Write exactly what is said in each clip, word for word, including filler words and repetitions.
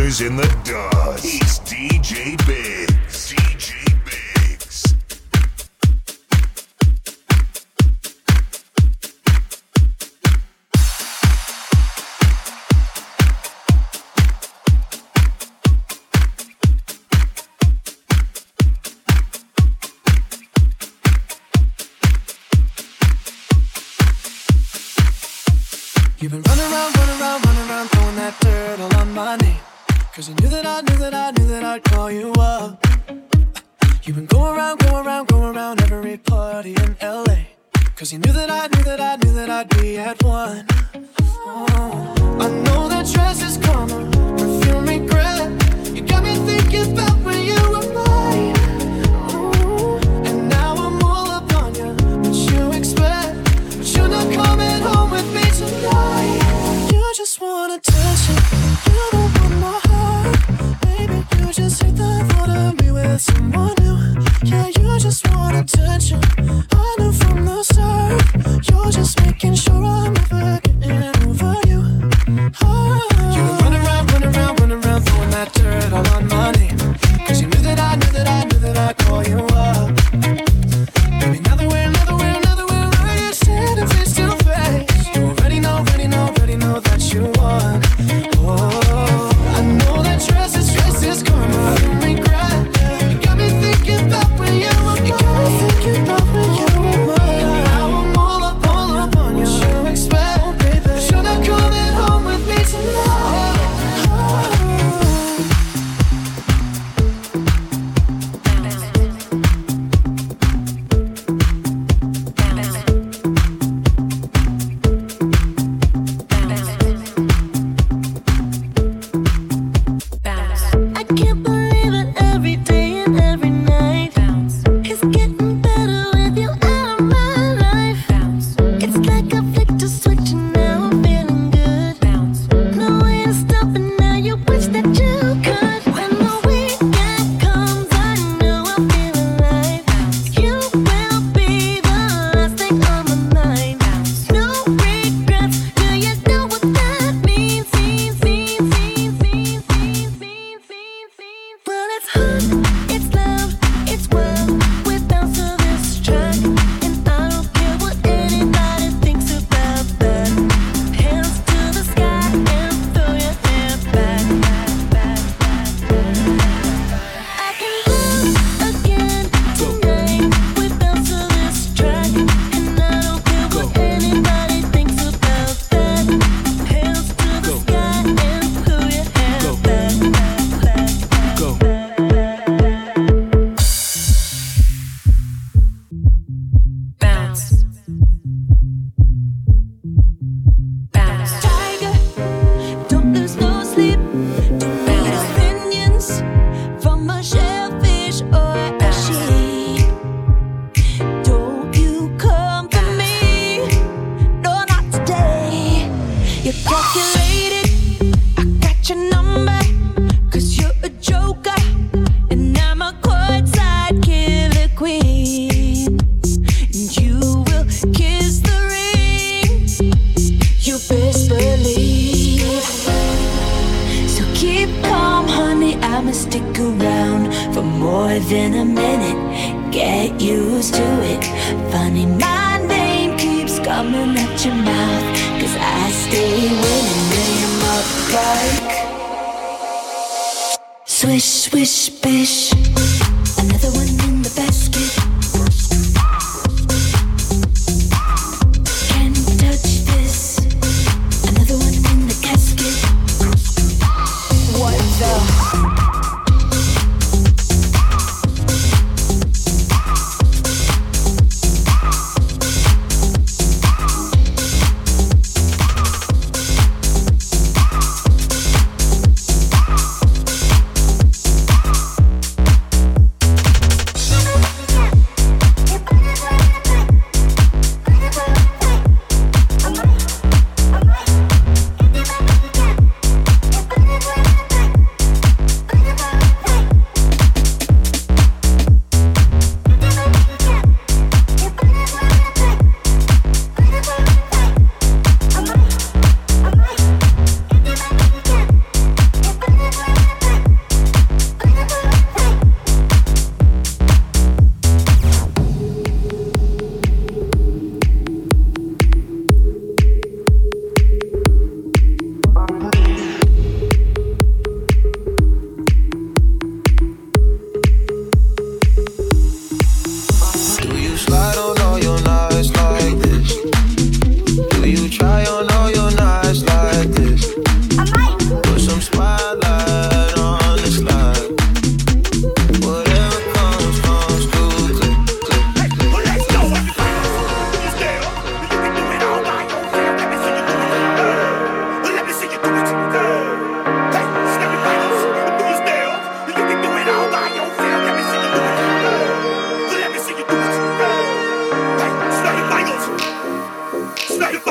is in the dust. He's D J Biggs. D J Biggs. You've been running around, running around, running around, throwing that dirt all on my name. Cause you knew that I knew that I knew that I'd call you up. You've been going around, going around, going around every party in L A. Cause you knew that I knew that I knew that I'd be at one. Oh, I know that dress is karma, perfume regret. You got me thinking about when you were mine. Oh, and now I'm all up on you, what you expect. But you're not coming home with me tonight. You just want attention, you don't want my heart. Baby, you just hate the thought of me with someone new. Yeah, you just want attention, I knew from the start. You're just making sure I'm never getting over you. Oh. You've been running around, running around, running around, throwing that dirt all on my name. Cause you knew that I knew that I knew that I'd call you up. Baby, now that we're, now that we're, now that we're right, standing face to face. You already know, already know, already know that you won. Oh, I know that dress is, dress is karma, you regret. You got me thinking about when you were mine. You got me thinking about when you were mine. Now I'm all up, all up on you. What you expect, oh, baby? But you're not coming home with me tonight. I can't believe it every day and every night. It's getting better with you out of my life. It's like I flicked a switch and now I'm feeling good. No way to stop it now, you wish that you could. When the weekend comes, I know I'll feel alive. You will be the last thing on my mind. No regrets, do you know what that means? Means, means, means, means, means, means, means, means. Well, it's hot, it's loud, it's wild. We bounce to this track, and I don't care what anybody thinks about that. Hands to the sky and throw your hair back, back, back, back. I can love again tonight. We bounce to this track, and I don't care what anybody thinks about that. Hands to the sky and throw your hair back, back, back, back, Go. back. Bounce. Bounce. Tiger, don't lose no sleep. Don't need opinions from a shellfish or a sheep. Don't you come for me, no, not today. You're calculated, I got your number. Cause you're a joker, and I'm a courtside killer queen. And you will kiss the ring, you best believe. So keep calm, honey, I'ma stick around for more than a minute. Get used to it. Funny, my name keeps coming at your mouth. Cause I stay winning, name up like swish, swish, bish. Another one in the basket. Can't touch this. Another one in the casket. What the?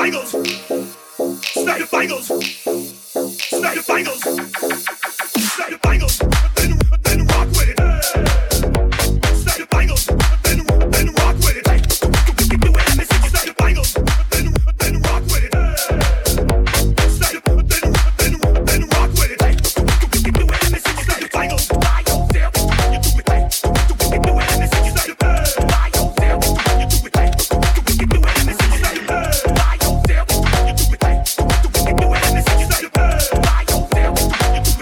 By yourself.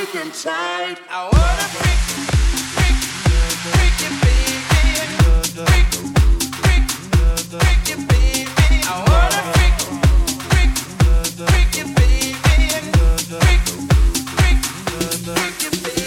sick and tired. I wanna freak, freak, freak you, baby. Freak, freak, freak you, baby. I wanna freak, freak, freak you, baby. Freak, freak, freak you, baby.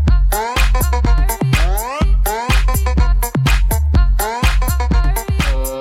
Oh,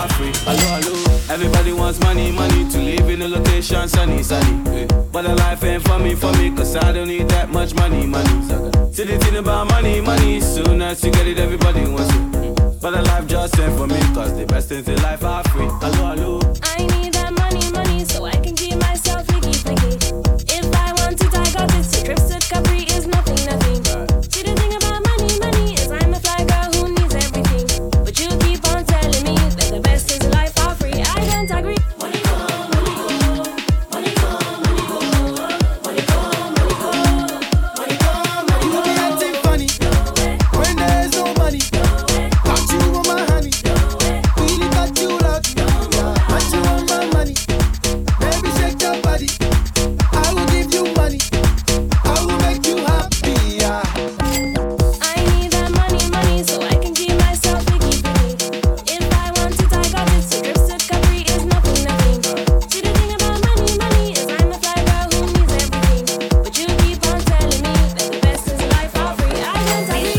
for free. Hello, hello. Everybody wants money, money to live in a location sunny, sunny. But the life ain't for me, for me, cause I don't need that much money, money. See the thing about money, money. Soon as you get it, everybody wants it. But the life just ain't for me, cause the best things in life are free. Hello, hello. I need that money, money, so I can keep myself flicky, flicky. If I want it, I got it. So trips to Capri is nothing, nothing. See the thing about money, money is I'm a fly girl who needs everything. But you keep on telling me that the best things in life are free. I don't agree. Money go, money go, money go, money go, money go, money go, money go, money go. You be acting funny when there's no money. Got you on my honey, really got you lucky. Got you on my money, baby shake your body. I will give you money, I will make you happy. Yeah. I need that money, money, so I can keep myself flicky, flicky. If I want it, I got it. So trips to Capri is nothing, nothing. See the thing about money, money is I'm a fly girl who needs everything. But you keep on telling me that the best things in life are free. I don't agree.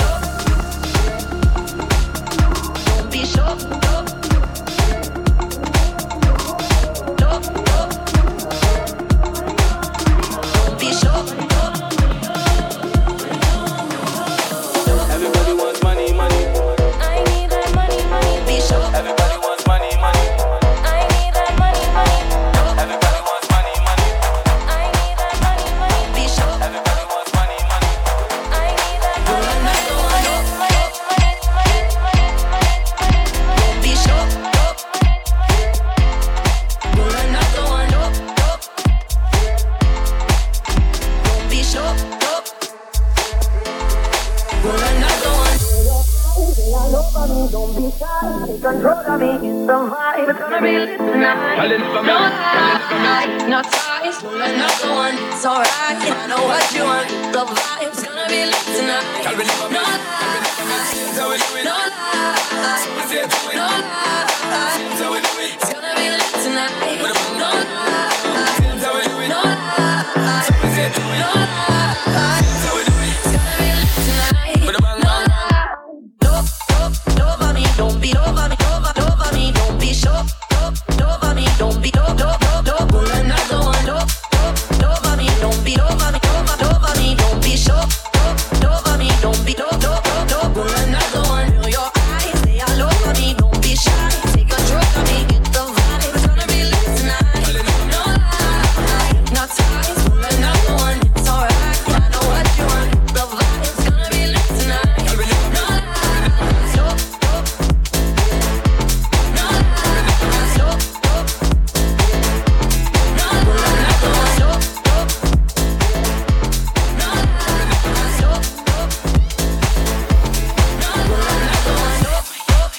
Don't be sure. Don't be sure. Everybody wants money, money. I need that money, money. Be sure. Everybody wants money, money. I need that money, money. Everybody wants money, money. I need that money, money. Be sure. Everybody wants money, money. I need that money, money, money, money, money, money, money, money. Be sure. Roll another one. Don't be sure. Roll another one. Don't be shy. Take control of me. It's the vibe. It's gonna be lit tonight. No lie, no ties. Roll another one. It's alright. I know what you want. The vibe's gonna be lit tonight. No lie, no lie, no lie. It's gonna be lit tonight. No lie, no lie, no lie. It's gonna be lit tonight. No lie. Love, love, love on me. Don't be over me, over, over me. Don't be sure. Love, love on me. Don't be love, love, love, love. Pull another one. Love, love, love on me. Don't be over me, over, over me. Don't be sure. Love, love on me. Don't be love, love, love, love. Pull another one. Roll your eyes. Say I love on me. Don't be shy. Take control of me. Get the vibe. It's gonna be lit tonight. No lie, no ties. Pull another one. It's alright. I know what you want. The vibe's gonna be lit tonight. No lie, stop, stop. No lie, stop, stop. No lie, pull another one. Stop, stop. No lie, stop, stop. No, pull another one. Stop, stop.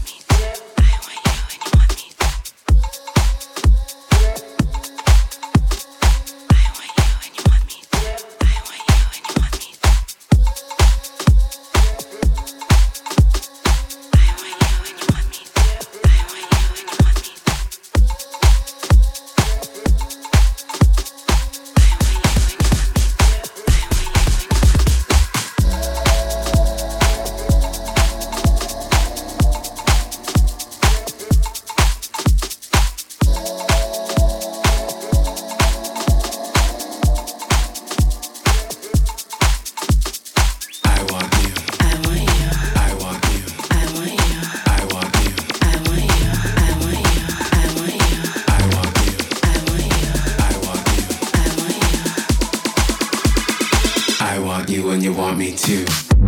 You and you want me too.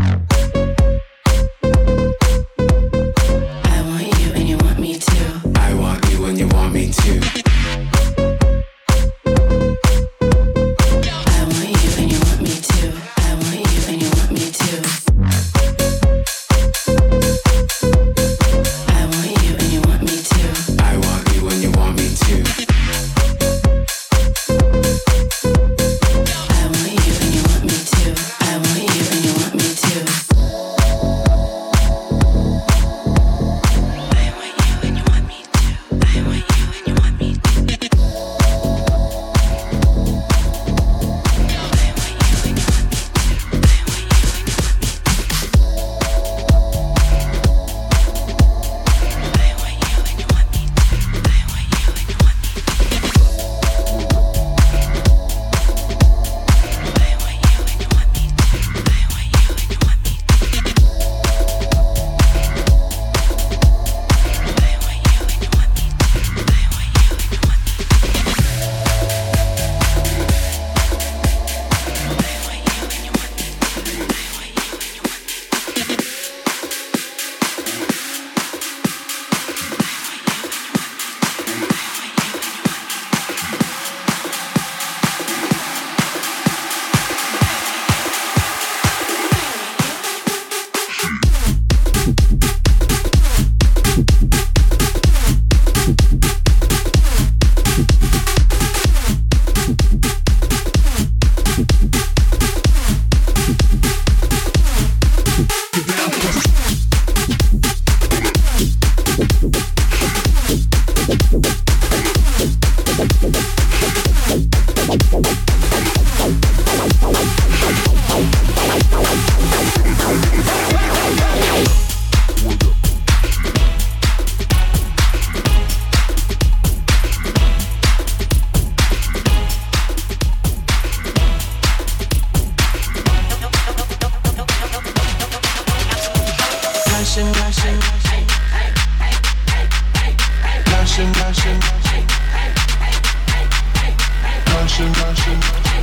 I want you and you want me too. I want you and you want me too. I want you and you want me too. I want you and you want me too. I want you and you want me too. I want you and you want me too. I want you and you want me too. I want you and you want me too. Passion, passion, passion, passion, passion, passion,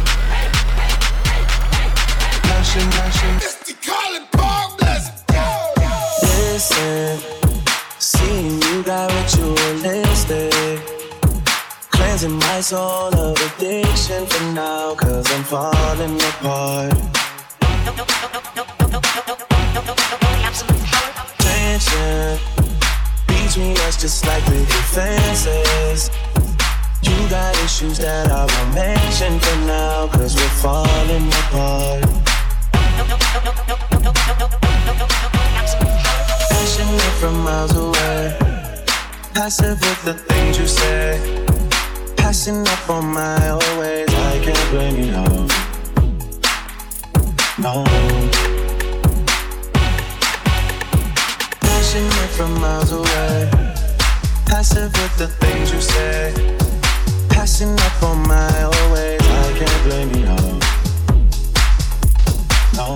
passion, passion. Mister Colin Bob, let's go. Listen, seeing you got ritualistic, cleansing my soul of addiction for now, cause I'm falling apart. Tension between us just like with your fences. You got issues that I won't mention for now, cause we're falling apart. Passionate from miles away, passive with the things you say, passing up on my old ways. I can't blame you, no. No. Passionate from miles away, passive with the things you say, passing up on my old ways. I can't blame you, no. No.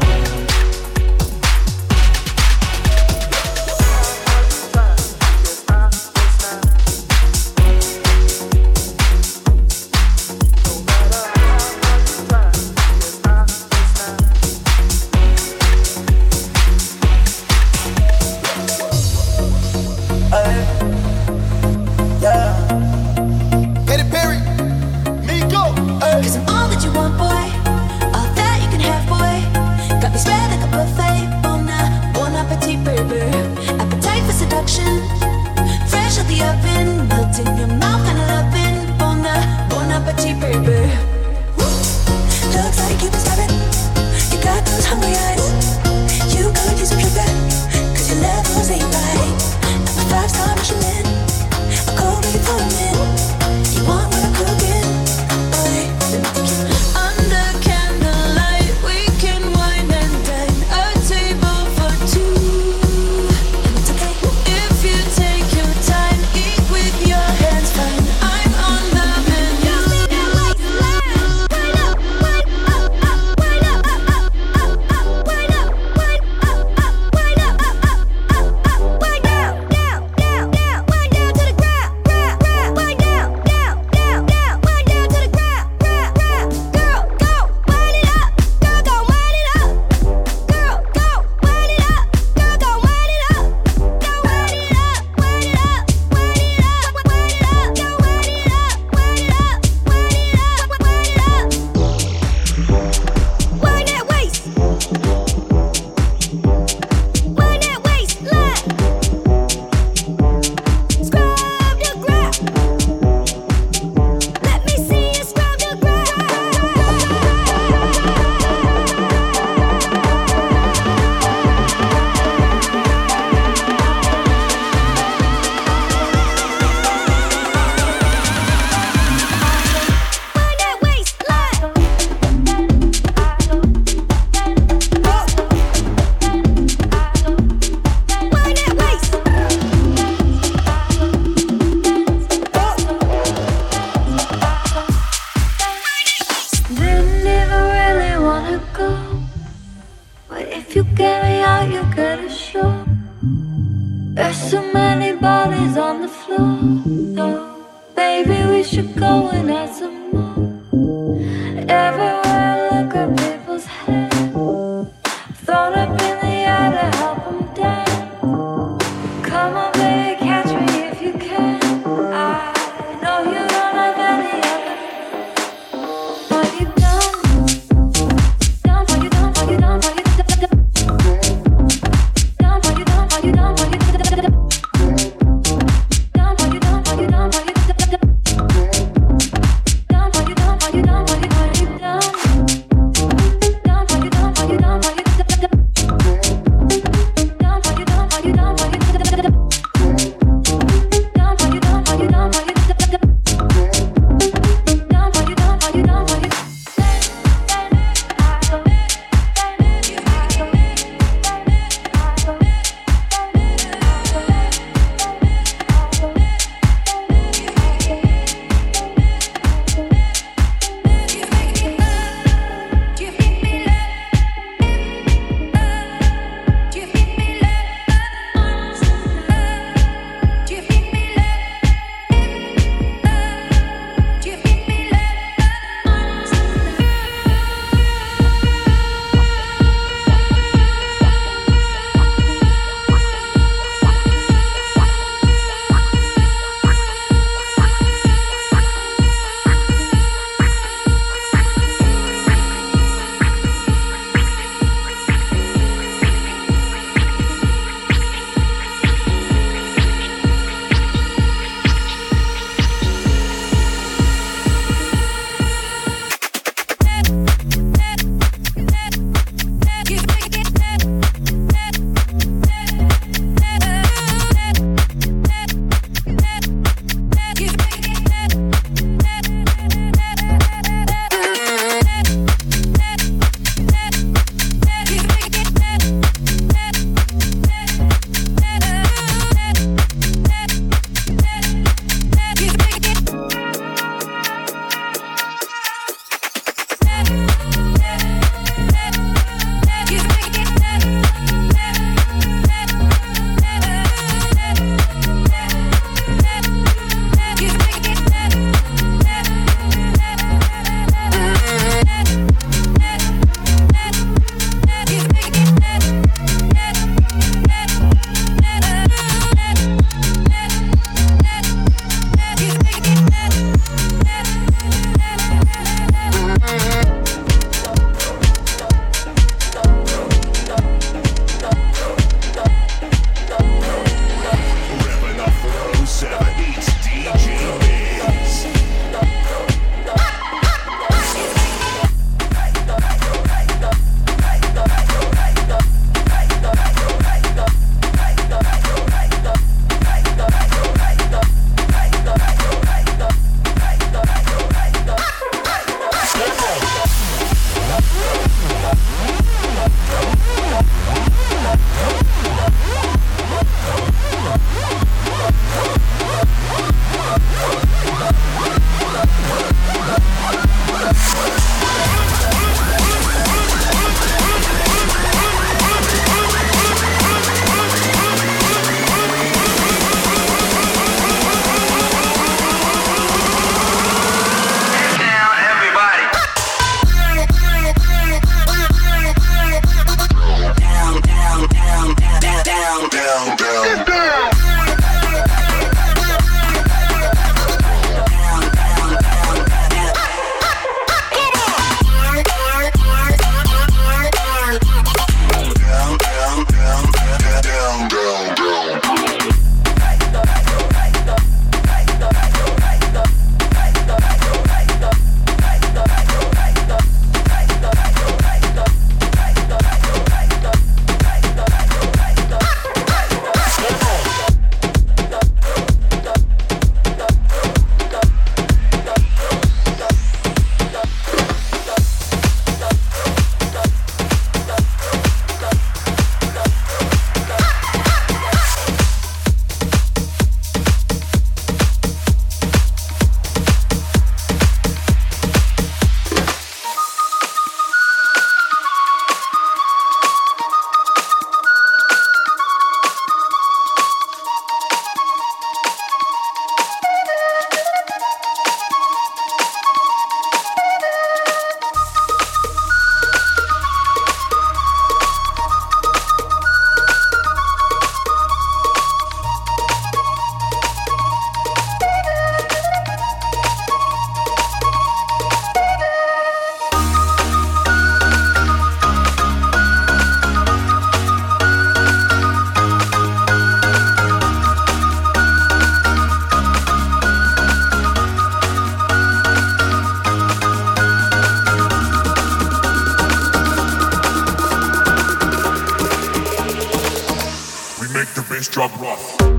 bass drop rough.